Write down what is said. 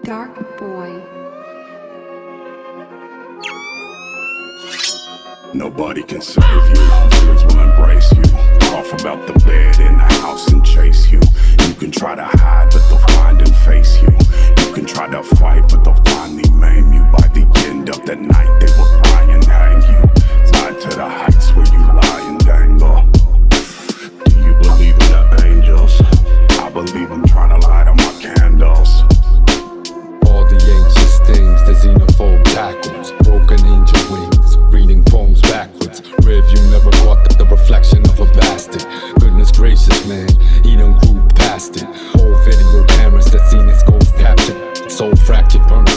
Dark Boy. Nobody can save you, feelings will embrace you. Cough about the bed in the house and chase you. You can try to hide, but they'll find and face you. You can try to fight, but they'll finally maim you. By the end of the night, they will try and hang you. Tied to the heights where you lie and dangle. Do you believe in the angels? I believe I'm trying to light on my candles. All the ancient things, the xenophobe tackles, broken angel wings, reading poems backwards. Rearview never caught the reflection of a bastard. Goodness gracious, man, he done grew past it. Old video cameras that seen his ghost captured, soul fractured, burned